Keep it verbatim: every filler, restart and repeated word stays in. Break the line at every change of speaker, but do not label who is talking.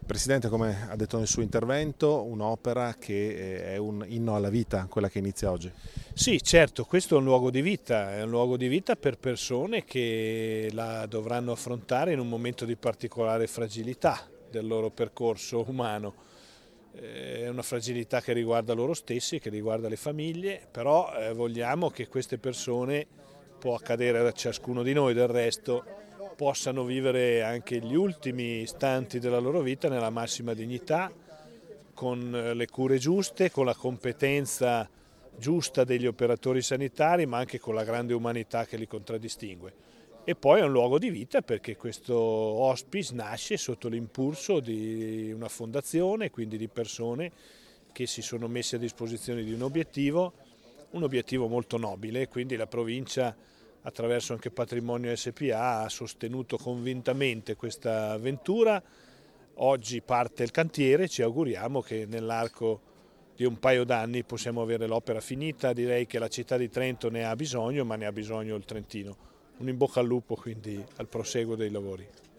Presidente, come ha detto nel suo intervento, un'opera che è un inno alla vita, quella che inizia oggi.
Sì, certo, questo è un luogo di vita, è un luogo di vita per persone che la dovranno affrontare in un momento di particolare fragilità del loro percorso umano. È una fragilità che riguarda loro stessi, che riguarda le famiglie, però eh, vogliamo che queste persone, può accadere a ciascuno di noi del resto, possano vivere anche gli ultimi istanti della loro vita nella massima dignità, con le cure giuste, con la competenza giusta degli operatori sanitari, ma anche con la grande umanità che li contraddistingue. E poi è un luogo di vita perché questo hospice nasce sotto l'impulso di una fondazione, quindi di persone che si sono messe a disposizione di un obiettivo, un obiettivo molto nobile, quindi la provincia attraverso anche Patrimonio S P A ha sostenuto convintamente questa avventura. Oggi parte il cantiere, ci auguriamo che nell'arco di un paio d'anni possiamo avere l'opera finita. Direi che la città di Trento ne ha bisogno, ma ne ha bisogno il Trentino. Un in bocca al lupo quindi al proseguo dei lavori.